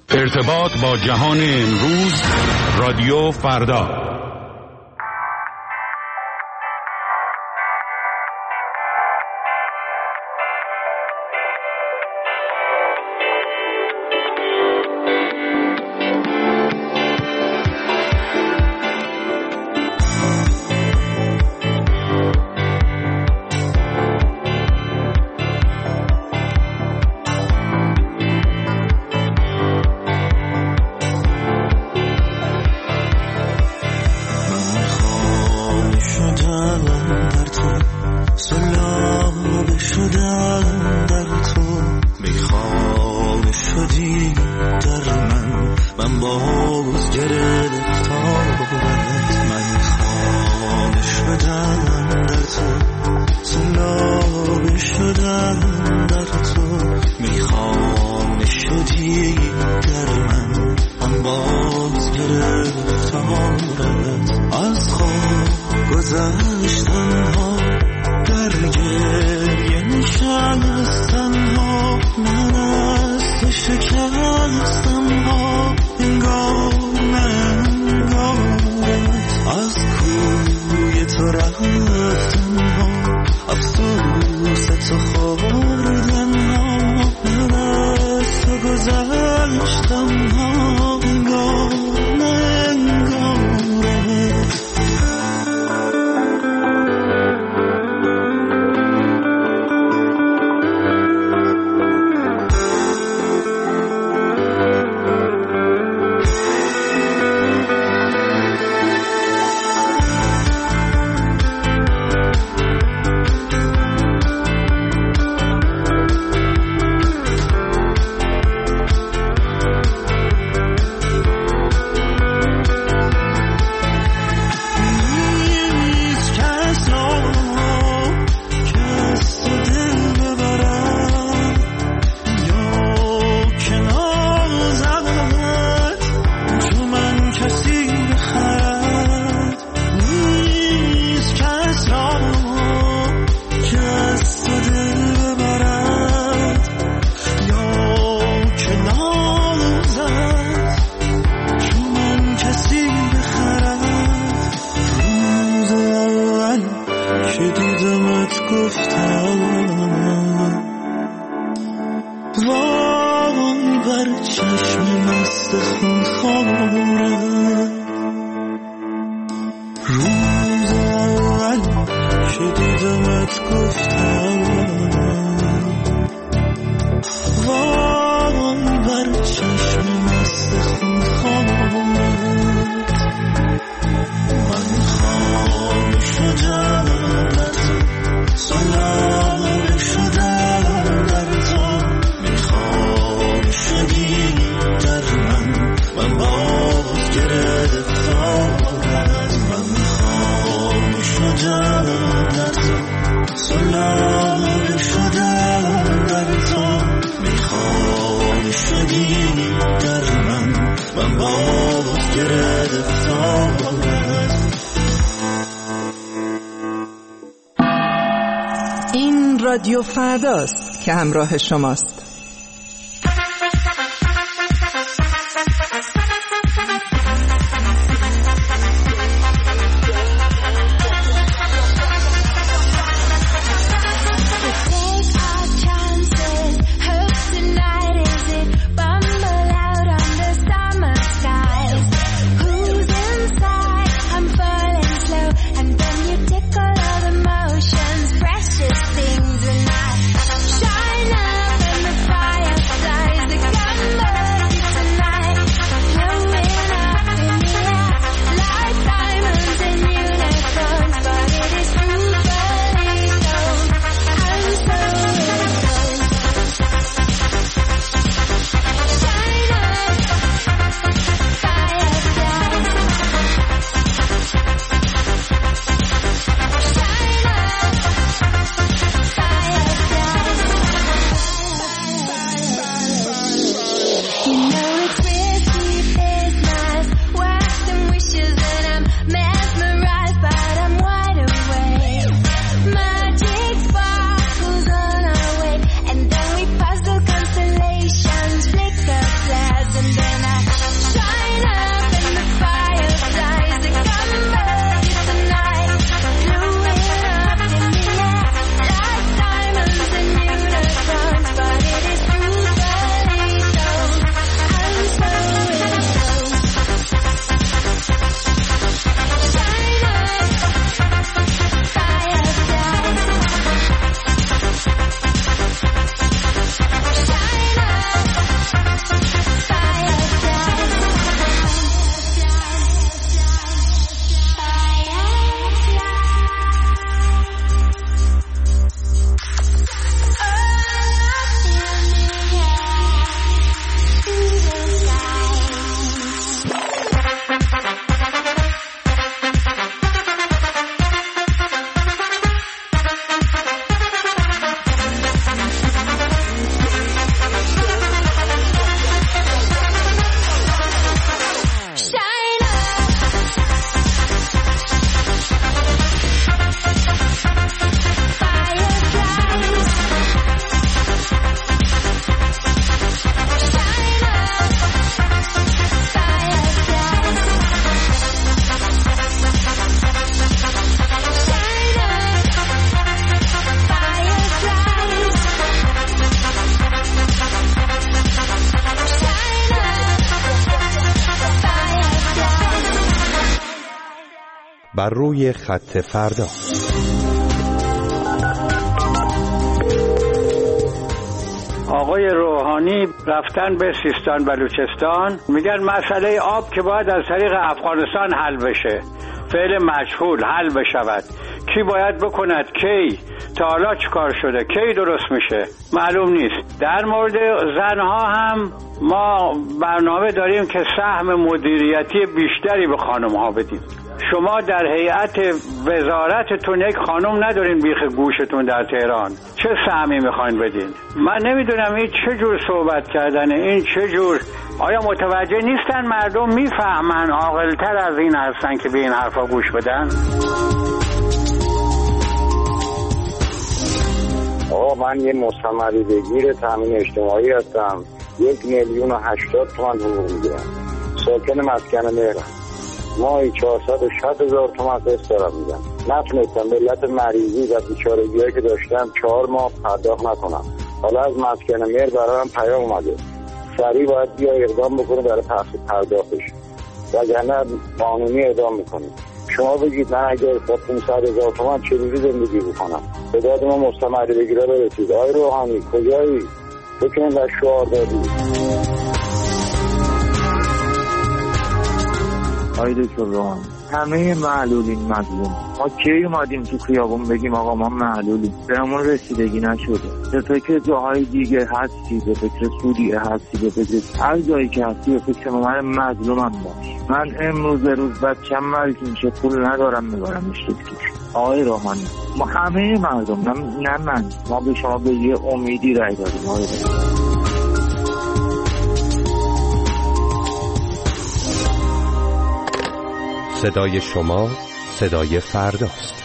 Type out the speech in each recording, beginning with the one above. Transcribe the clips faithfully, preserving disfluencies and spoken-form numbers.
ارتباط با جهان امروز، رادیو فردا. این رادیو فرداست که همراه شماست. Things and I shine up in the بر روی خط فردا. آقای روحانی رفتن به سیستان بلوچستان، میگن مسئله آب که باید از طریق افغانستان حل بشه، فعل مجهول حل بشود، کی باید بکند، کی، تا حالا چیکار شده، کی درست میشه معلوم نیست. در مورد زنها هم ما برنامه داریم که سهم مدیریتی بیشتری به خانم ها بدیم. شما در هیئت وزارتتون یک خانم ندارین بیخ گوشتون در تهران، چه سهمی میخواین بدین؟ من نمیدونم این چه جور صحبت کردنه، این چه جور، آیا متوجه نیستن مردم میفهمن عاقل‌تر از این هستن که به این حرفا گوش بدن؟ آقا من یه مستمری بگیر تامین اجتماعی هستم، یک میلیون و هشتاد تومن حقوق میگیرم، ساکن مسکن مهرم، ماهی چهارصد و شصت هزار تومن قسط دارم میدم. نتونستم ملت مریضی و بیچارگی‌هایی که داشتم چهار ماه پرداخت نکنم. حالا از مسکن مهر برایم پیام اومده سریع باید بیا اقدام بکنه برای پرداختش، وگرنه قانونی اعدام میکنیم. شما بگید من اگر با پانصد هزار تومن چجوری زندگی بکنم؟ به داد ما مستمری بگیره برسید. آقای روحانی کجایی؟ فکر در شعار دادی. آقای دکتر روحانی، همه معلولین مظلوم. ما کی اومدیم تو خیابون بگیم آقا ما معلولیم؟ بهمون رسیدگی نشده. به فکر جاهای دیگه هستی، به فکر سوریه هستی، به فکر هر جایی که هستی به فکر من مظلومم باش. من امروز روز بچم مریض میشه، پول ندارم میبرمش دکتر. آقای روحانی ما همه مردم، نه من، ما به شما به یه امیدی رای دادیم. آقای روحانی صدای شما صدای فرداست.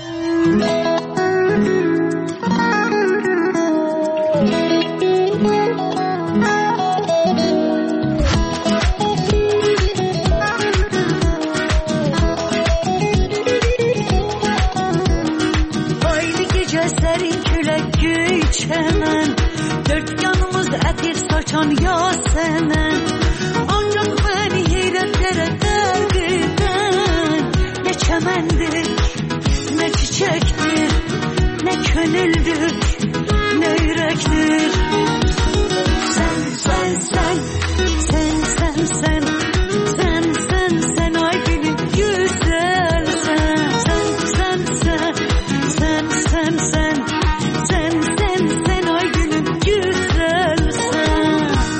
Haydi gecəsərin külək göçəmən, dörd yanımız ətir saçan yasəmən, ancaq məni heyrətlərə qərq edən nə çəməndir, nə çiçəkdir, nə könüldür, nə ürəkdir. Sən, sən, sən, sən, sən, sən, sən, sən, sən, ay gülüm güzel sən, sən, sən, sən, sən, sən, sən, sən, sən, sən, ay gülüm güzel sən.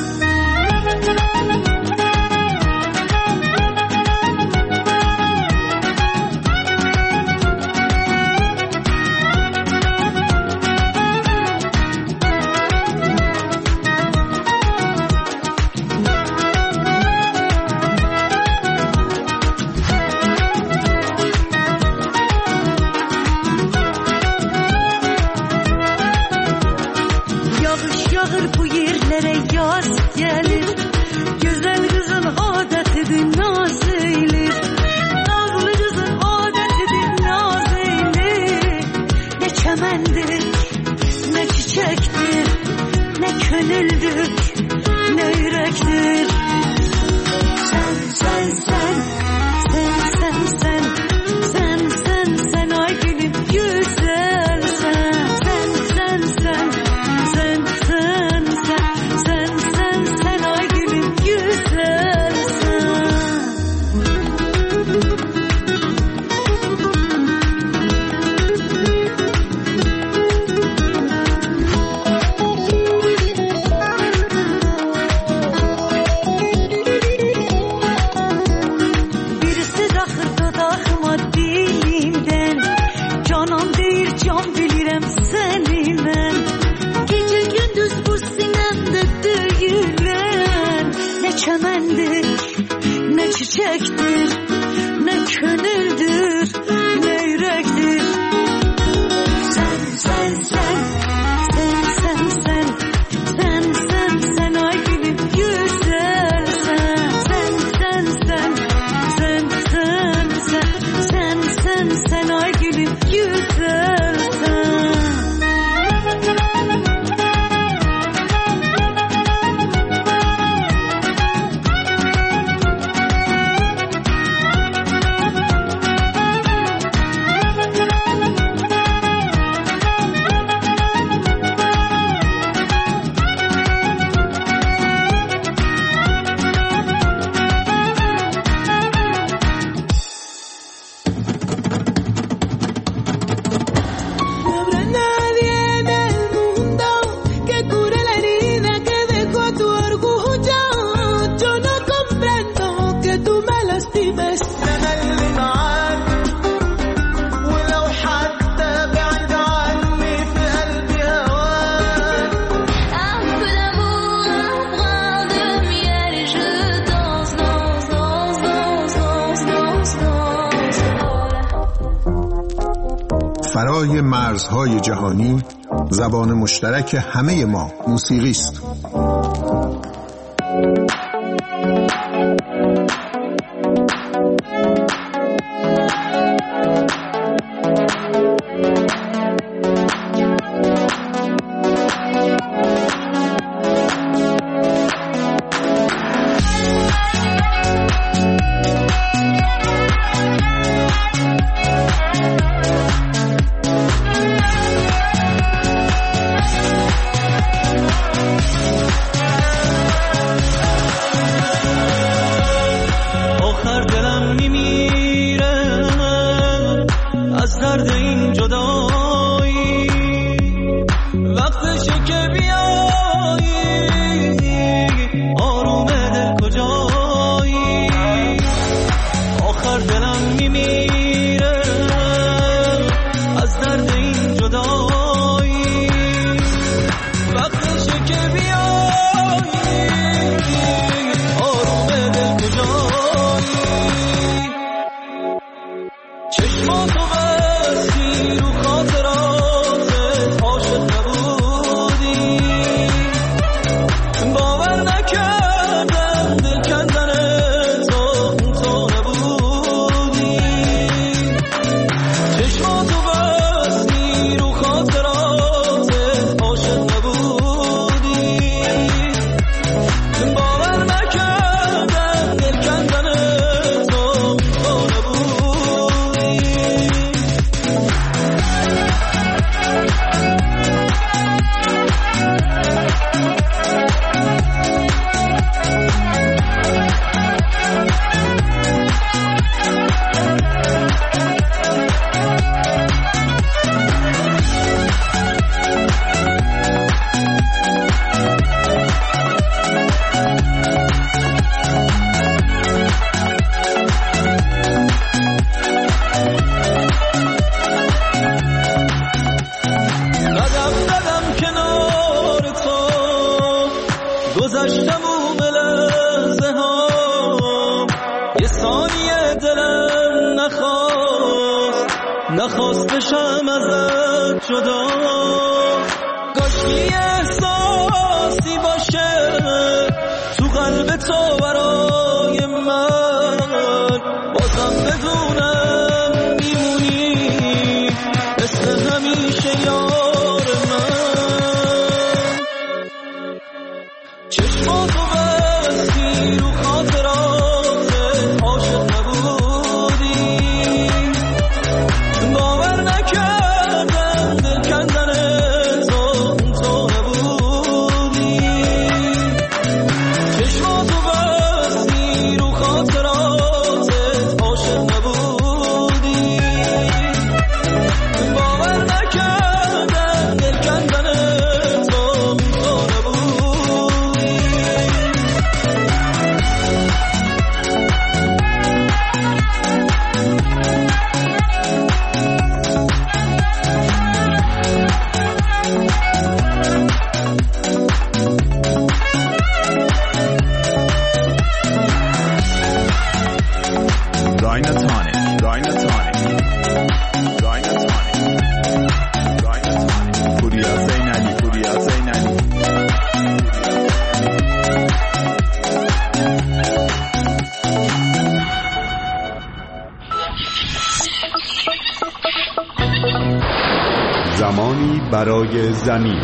Yağış yağır bu yerlere yaz gelir, güzel kızın adetidir naz eylir, nazlı kızın adetidir naz eylir. Ne çemendir, ne çiçektir, ne könüldür, ne yürektir. Sen, sen, sen, sen, sen, sen, sen, sen, sen, ay gülüm güzel sen, sen, sen, sen, sen, sen, sen, sen, sen, sen, ay gülüm güzel sen. Birisi daxır dodağıma dilimdən, canım deyir can bilirəm səni mən. Gecə gündüz bu sinəmdə döyülən, nə çəməndir, nə çiçəkdir, nə könüldür, nə ürəkdir. Sən, sən, sən, sən, sən, sən, sən, sən, sən, ay gülüm güzel sən, sən, sən, sən, sən, sən, sən, sən, sən, sən, ay gülüm güzel sən. فرای مرزهای جهانی زبان مشترک همه ما موسیقی است. زمانی برای زمین.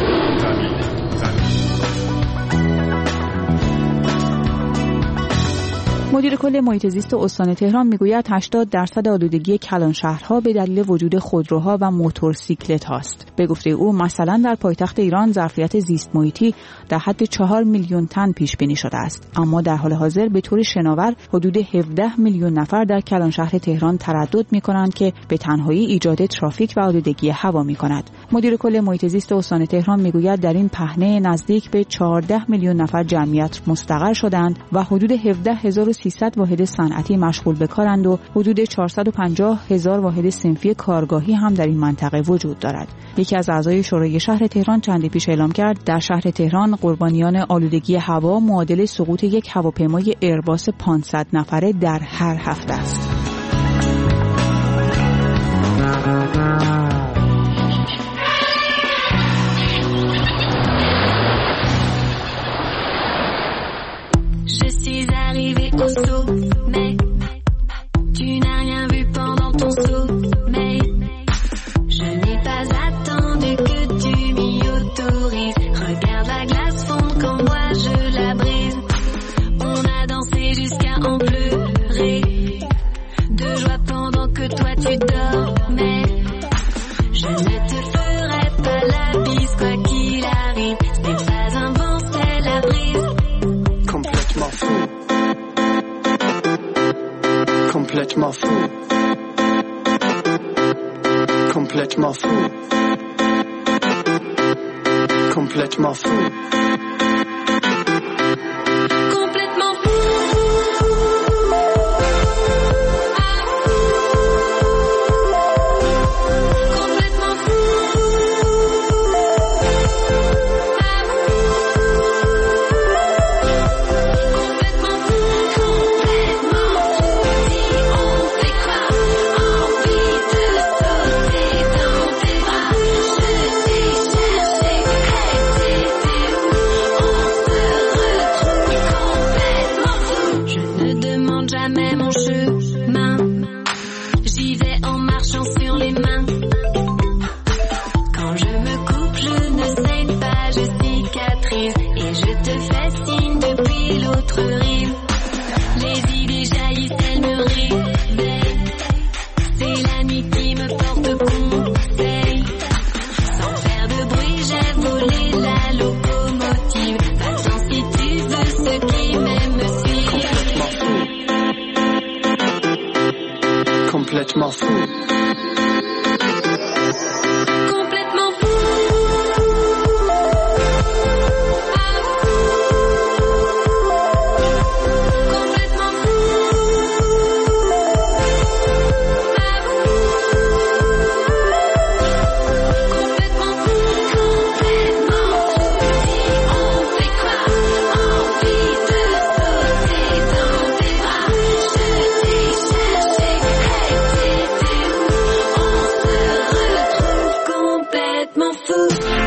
مدیر کل محیط زیست استان تهران میگوید هشتاد درصد آلودگی کلان شهرها به دلیل وجود خودروها و موتورسیکلت هاست. به گفته او مثلا در پایتخت ایران ظرفیت زیست محیطی در حد چهار میلیون تن پیش بینی شده است، اما در حال حاضر به طور شناور حدود هفده میلیون نفر در کلان شهر تهران تردد میکنند که به تنهایی ایجاد ترافیک و آلودگی هوا میکند. مدیر کل محیط زیست استان تهران میگوید در این پهنه نزدیک به چهارده میلیون نفر جمعیت مستقر شدند و حدود هفده هزار و سیصد واحد صنعتی مشغول به کارند و حدود چهارصد و پنجاه هزار واحد صنفی کارگاهی هم در این منطقه وجود دارد. یکی از اعضای شورای شهر تهران چندی پیش اعلام کرد در شهر تهران قربانیان آلودگی هوا معادل سقوط یک هواپیمای ایرباس پانصد نفره در هر هفته است. suis arrivée au sommet. Tu n'as rien vu pendant ton sommeil. Je n'ai pas attendu que tu m'y autorises. Regarde la glace fondre quand moi je la brise. On a dansé jusqu'à en pleurer de joie pendant que toi tu dormais. Je ne te ferai pas la bise quoi qu'il arrive. C'est pas un vent, c'est la brise. Complètement fou. Complètement fou. Complètement fou. Complètement fou. Complètement fou. Complètement fou. Complètement fou. Complètement fou. Complètement fou. Complètement fou. On fait quoi? Envie de sauter dans tes bras. Je t'ai cherché. Complètement fou.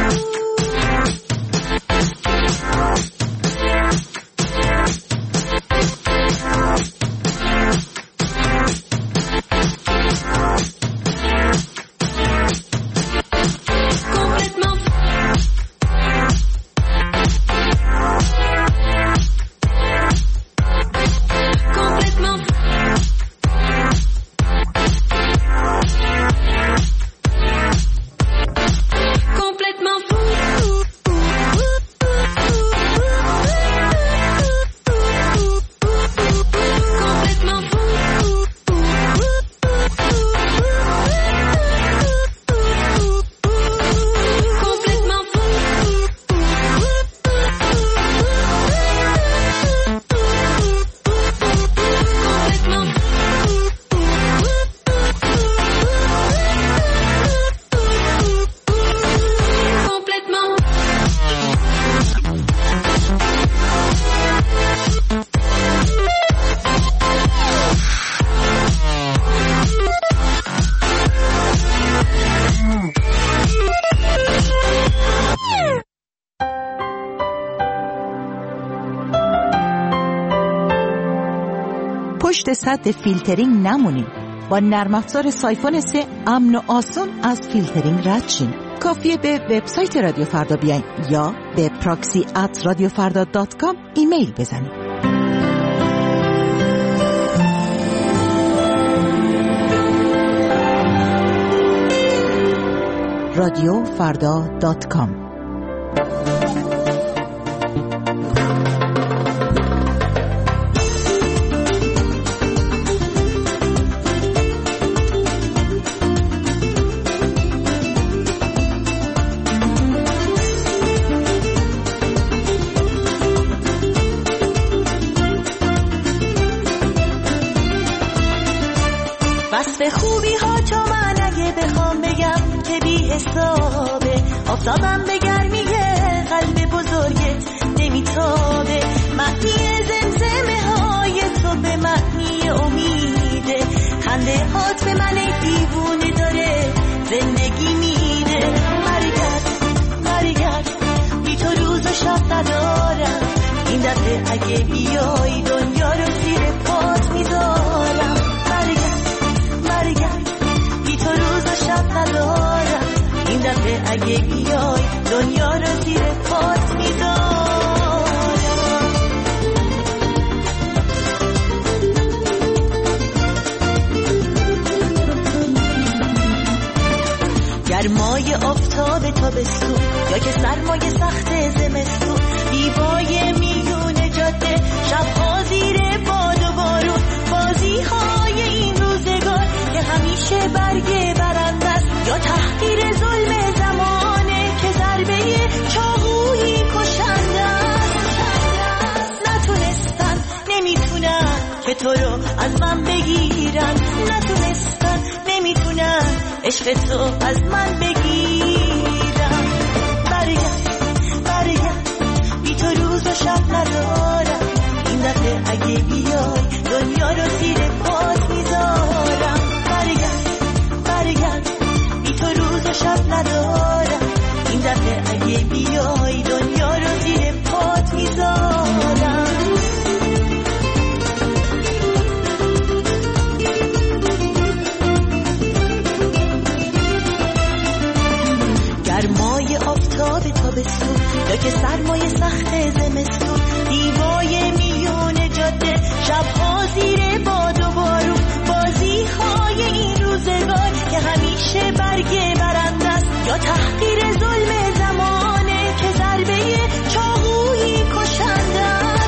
پشت سد فیلترینگ نمونید. با نرم افزار سایفون سه امن و آسان از فیلترینگ رد شین. کافیه به وبسایت رادیو فردا بیاین یا به پراکسی ات رادیو فردا دات کام ایمیل بزنید. رادیو فردا دات کام. وصف خوبی ها تو من اگه بخوام بگم که بی حسابه. آفتابم به گرمی قلب بزرگت نمیتابه. معنی زمزمه های تو به معنی امیده. خنده هات به من دیوونه داره زندگی میده. برگرد برگرد بی تو روز و شب ندارم. این دفعه دفعه اگه بیای دنیا رو زیر پات میذارم. برگرد برگرد بی تو روز و شب ندارم. این دفعه اگه بیای دنیا رو زیر پات میذارم. گرمای آفتاب تابستون یا که سرمای سخت زمستون، دیوای میون جاده، شبها زیر باد و بارون، بازی های این روزگار که همیشه برگ برنده است یا تحقیر ظلم زمانه که ضربه چاقویی کشنده است. نتونستن نمیتونن که تو رو از من بگیرن، نتونستن نمیتونن عشق تو از من بگیرم. برگرد برگرد بی تو روز و شب ندارم. این دفعه اگه بیای دنیا رو زیر پات میذارم. برگرد برگرد بی تو روز و شب ندارم. این دفعه اگه بیای دنیا رو زیر پات میذارم. گرمای آفتاب تابستون یا که سرمای سخت زمستون، دیوای میون جاده، شبها زیر باد و بارون، بازی های این روزگار که همیشه برگ برنده است یا تحقیر ظلم زمانه که ضربه چاقویی کشنده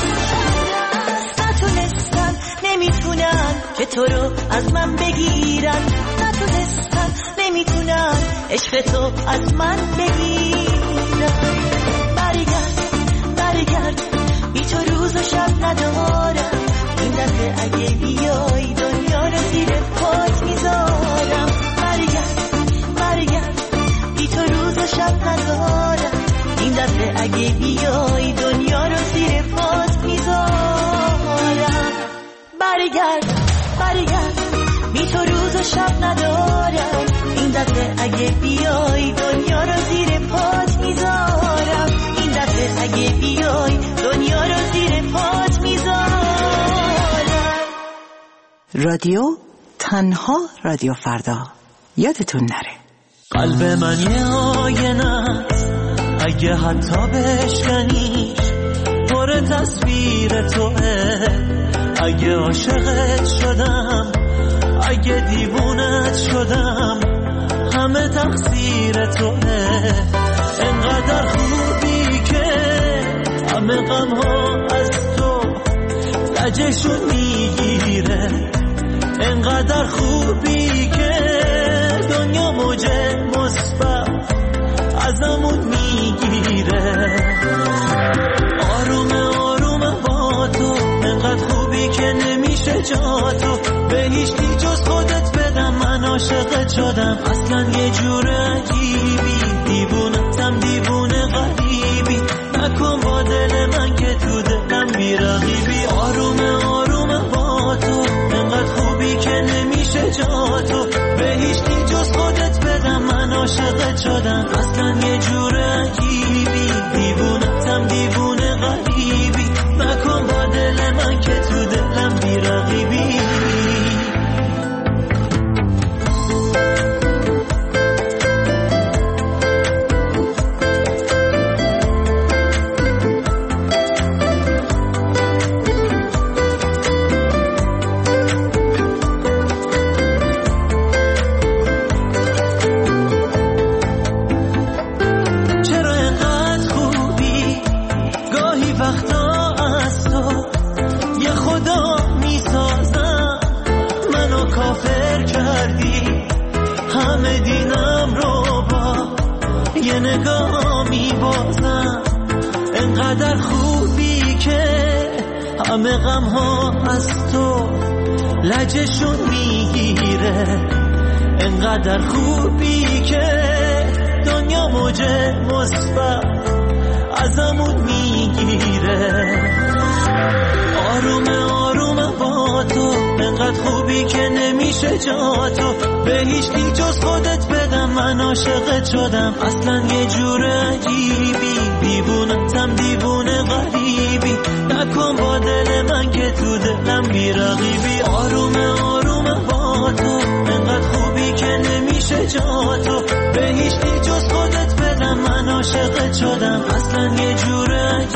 است. نتونستن نمیتونن که تو رو از من بگیرن، نتونستن نمیتونن عشق تو از من بگیرن. برگرد برگرد بی تو روز و شب ندارم. این دفعه اگه بیای دنیا رو زیر پات میذارم. برگرد برگرد بی تو روز و شب ندارم. این دفعه اگه بیای دنیا رو زیر پات میذارم. برگرد برگرد بی تو روز و شب ندارم. این دفعه اگه بیای دنیا رو زیر پات میذارم. این دفعه اگه بیای دنیا رو زیر پات میذارم. رادیو تنها رادیو فردا، یادتون نره. قلب من یه آینه است، اگه حتی بشکنیش پر تصویر توه. اگه عاشقت شدم، اگه دیوونت شدم، همه تقصیر توه. انقدر خوبی که همه غم ها از تو لجشون میگیره. انقدر خوبی که دنیا موج مثبت ازمون میگیره. آرومه آرومه با تو، انقدر خوبی که نمیشه جا تو. به هیچی جز خودت بدم، من عاشقت شدم. اصلا یه جور عجیبی، دیوونتم دیوونه غریبی. نکن با دل من که تو دلم بیرقیبی. آرومه آرومه با تو، انقدر خوبی که نمیشه جا تو. به هیچی جز خودت بدم، من عاشقت شدم. اصلا یه جور عجیبی، دیوونتم دیوونه غریبی. نکن با دل من که تو دلم بیرقیبی. انقدر خوبی که همه غم ها از تو لجشون میگیره. انقدر خوبی که دنیا موج مثبت ازمون میگیره. آرومه آرومه با تو، انقدر خوبی که نمیشه جا تو. به هیچ کی جز خودت بدم، من عاشقت شدم. اصلا یه جور عجیبی، دیوونتم دیوونه غریبی. نکن با دل من که تو دلم بی رقیبی. آرومه آرومه با تو انقدر خوبی که نمیشه جا تو به هیچ دی جز خودت بدم. من عاشقت شدم اصلا یه جور